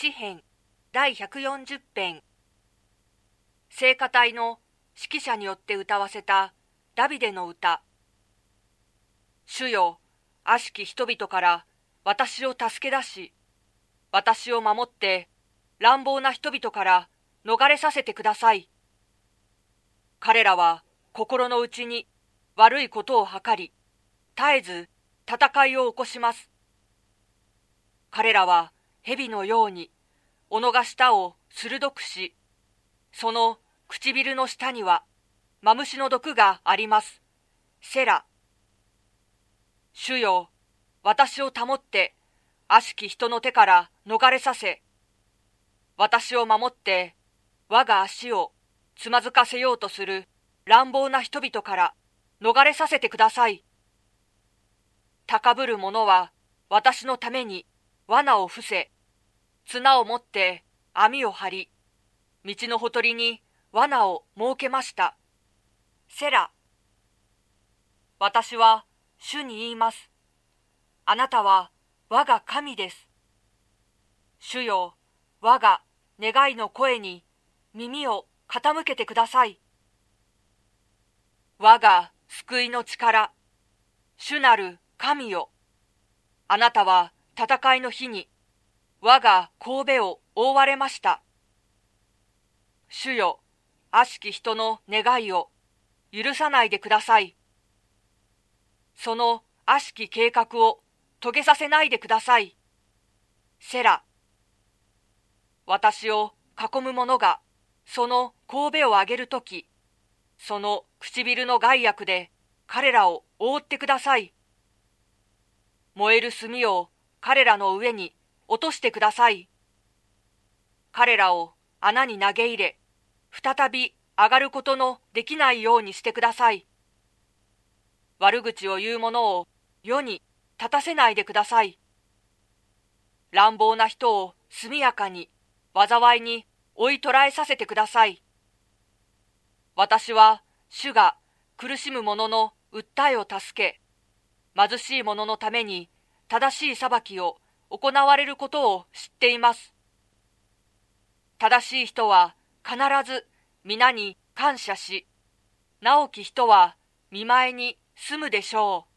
詩編第140編。聖歌隊の指揮者によって歌わせたダビデの歌。主よ、悪しき人々から私を助け出し、私を守って乱暴な人々から逃れさせてください。彼らは心の内に悪いことを計り、絶えず戦いを起こします。彼らは蛇のように斧が舌を鋭くし、その唇の下にはマムシの毒があります。セラ。主よ、私を保って悪しき人の手から逃れさせ、私を守って我が足をつまずかせようとする乱暴な人々から逃れさせてください。高ぶる者は私のために罠を伏せ、綱を持って網を張り、道のほとりに罠を設けました。セラ。私は主に言います。あなたは我が神です。主よ、我が願いの声に耳を傾けてください。我が救いの力、主なる神よ。あなたは戦いの日に我が頭を覆われました。主よ、悪しき人の願いを許さないでください。その悪しき計画を遂げさせないでください。セラ。私を囲む者がその頭を上げるとき、その唇の害悪で彼らを覆ってください。燃える炭を彼らの上に落としてください。彼らを穴に投げ入れ、再び上がることのできないようにしてください。悪口を言う者を世に立たせないでください。乱暴な人を速やかに災いに追い捕らえさせてください。私は主が苦しむ者の訴えを助け、貧しい者のために正しい裁きを行われることを知っています。正しい人は必ず皆に感謝し、直き人は見舞いに住むでしょう。